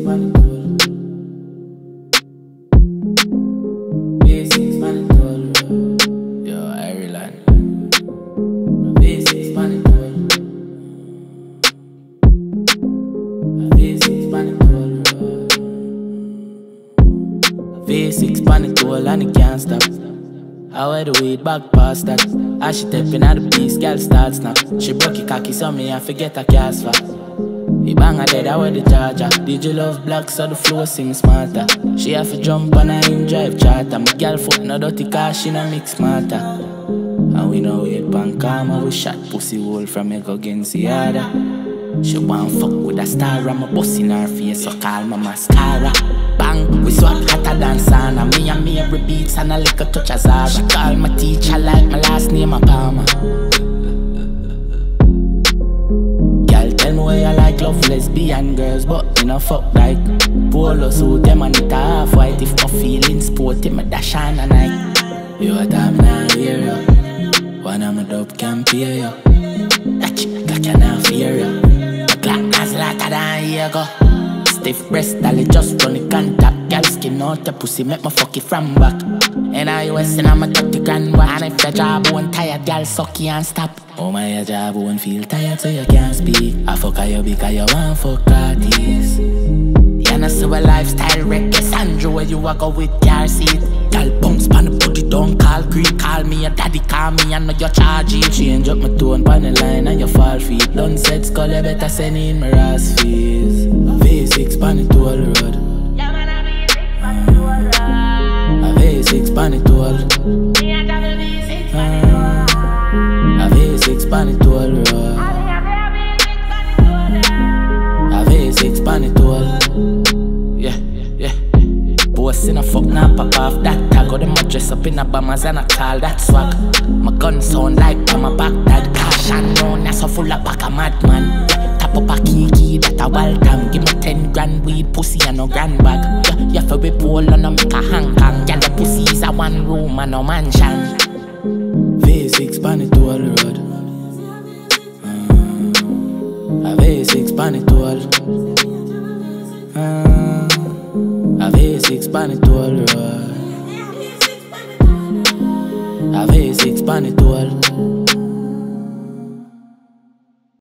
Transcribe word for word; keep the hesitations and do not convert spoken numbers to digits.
man it all. V six man it all. Yo, Ireland. V six man it all. V six man it all. V six man it all and it can't stop. I wear the weed back past that. As she stepping at the piece, girl starts snap. She broke it cocky, so me I forget her cast fat. The banger dead, I wear the charger. Did you love black, so the flow sing smarter. She have to jump on her in drive charter. My girl foot no dirty car, she no mix smarter. And we know it pan karma, we shot pussy hole from me go against the other. She want fuck with a star, I'm a bust in her face, so call my mascara. Bang, we swap hotter than sauna. Me and me every beats and a little touch of Zara. She call my teacher like my last name a Palmer. Girl, tell me where you like love lesbian girls, but you know fuck like polo suit, them and it half white. If my feelings sporty, me dash on a night. You a damn now hear you. One of my dope can pay you. That chick like you not fear you. My clock has later than here go. Stiff breast, dolly just run the contact. Girl skin out the pussy, make me fuck it from back. And I was in I'm a thirty grand one. And if your jawbone tired, girl suck you and stop. Oh my, your jawbone feel tired so you can't speak. I fuck you because you want fuck artists. You know so a lifestyle reckless Andrew where you a go with car seat. Girl bounce pan the booty, don't call creep. Call me a daddy, call me, I know you charge it. Change up my tone pan the line and you fall feet. Done set skull, you better send in my ass fees. V six pan it all road. A V six pan it all. A V six pan it all road. A V six pan it all. Yeah, yeah. Boss in a fuck now pop off that tag. Or them a dress up in a bombers and a call that swag. My gun sound like on my back that cash and known as so full of pack a madman. Tap up a kiki that a wild time. Give me ten grand weed pussy and no grand bag. Yeah, you feel we pull on a make a hang hang. Girl the pussy is a one room and no mansion. V six pan it all road. uh, A V six pan it all. uh, A V six pan it all road. A V six pan it all.